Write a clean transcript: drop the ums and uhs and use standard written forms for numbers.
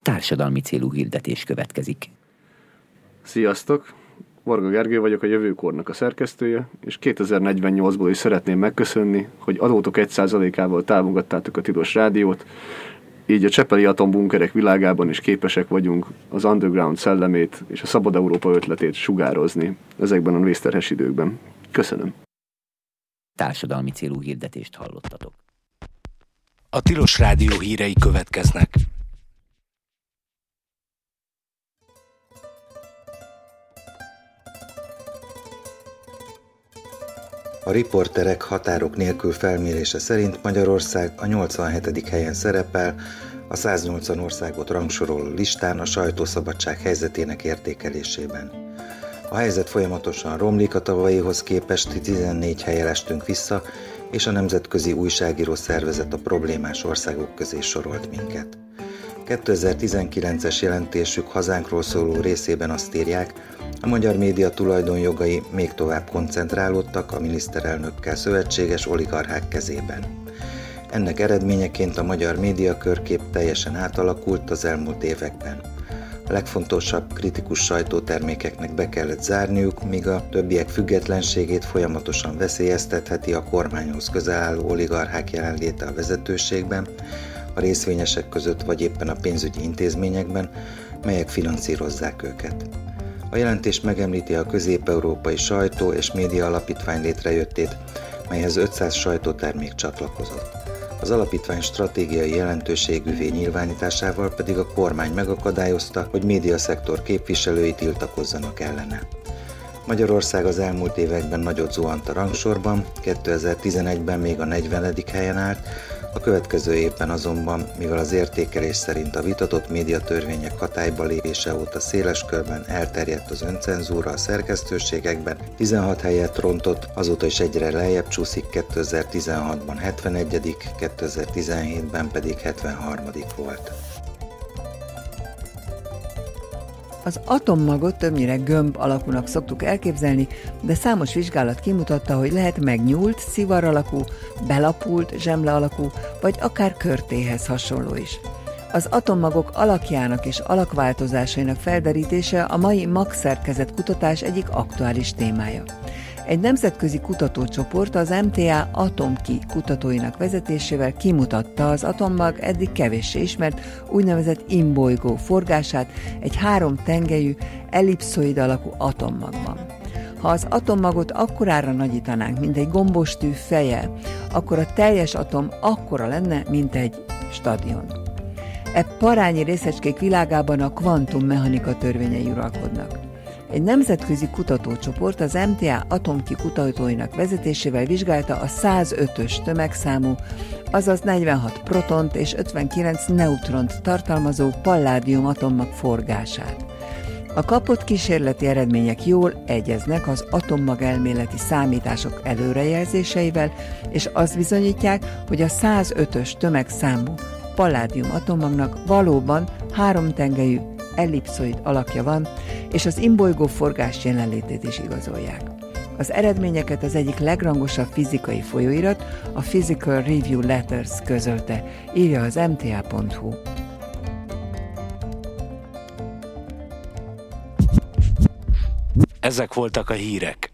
Társadalmi célú hirdetés következik. Sziasztok! Varga Gergő vagyok, a Jövőkornak a szerkesztője, és 2048-ból is szeretném megköszönni, hogy adótok 1%-ával támogattátok a Tilos Rádiót, így a csepeli atombunkerek világában is képesek vagyunk az underground szellemét és a Szabad Európa ötletét sugározni ezekben a vészterhes időkben. Köszönöm! Társadalmi célú hirdetést hallottatok. A Tilos Rádió hírei következnek. A riporterek határok nélkül felmérése szerint Magyarország a 87. helyen szerepel a 180 országot rangsoroló listán a sajtószabadság helyzetének értékelésében. A helyzet folyamatosan romlik, a tavalyihoz képest 14 helyen estünk vissza, és a Nemzetközi Újságíró Szervezet a problémás országok közé sorolt minket. 2019-es jelentésük hazánkról szóló részében azt írják, a magyar média tulajdonjogai még tovább koncentrálódtak a miniszterelnökkel szövetséges oligarchák kezében. Ennek eredményeként a magyar médiakörkép teljesen átalakult az elmúlt években. A legfontosabb kritikus sajtótermékeknek be kellett zárniuk, míg a többiek függetlenségét folyamatosan veszélyeztetheti a kormányhoz közel álló oligarchák jelenléte a vezetőségben, a részvényesek között vagy éppen a pénzügyi intézményekben, melyek finanszírozzák őket. A jelentés megemlíti a Közép-Európai Sajtó és Média Alapítvány létrejöttét, melyhez 500 sajtótermék csatlakozott. Az alapítvány stratégiai jelentőségűvé nyilvánításával pedig a kormány megakadályozta, hogy médiaszektor képviselői tiltakozzanak ellene. Magyarország az elmúlt években nagyot zuhant a rangsorban, 2011-ben még a 40. helyen állt, a következő évben azonban, mivel az értékelés szerint a vitatott médiatörvények hatályba lépése óta széles körben elterjedt az öncenzúra a szerkesztőségekben, 16 helyet rontott, azóta is egyre lejjebb csúszik, 2016-ban 71., 2017-ben pedig 73. volt. Az atommagot többnyire gömb alakúnak szoktuk elképzelni, de számos vizsgálat kimutatta, hogy lehet megnyúlt, szivar alakú, belapult, zsemle alakú, vagy akár körtéhez hasonló is. Az atommagok alakjának és alakváltozásainak felderítése a mai magszerkezet kutatás egyik aktuális témája. Egy nemzetközi kutatócsoport az MTA Atomki kutatóinak vezetésével kimutatta az atommag eddig kevéssé ismert úgynevezett imbolygó forgását egy 3 tengelyű, ellipszoid alakú atommagban. Ha az atommagot akkorára nagyítanánk, mint egy gombostű feje, akkor a teljes atom akkora lenne, mint egy stadion. E parányi részecskék világában a kvantummechanika törvényei uralkodnak. Egy nemzetközi kutatócsoport az MTA Atomki kutatóinak vezetésével vizsgálta a 105-ös tömegszámú, azaz 46 protont és 59 neutront tartalmazó palládium atommag forgását. A kapott kísérleti eredmények jól egyeznek az atommag elméleti számítások előrejelzéseivel, és azt bizonyítják, hogy a 105-ös tömegszámú palládium atommagnak valóban 3 tengelyű ellipszoid alakja van, és az imbolygó forgás jelenlétét is igazolják. Az eredményeket az egyik legrangosabb fizikai folyóirat, a Physical Review Letters közölte, írja az mta.hu. Ezek voltak a hírek.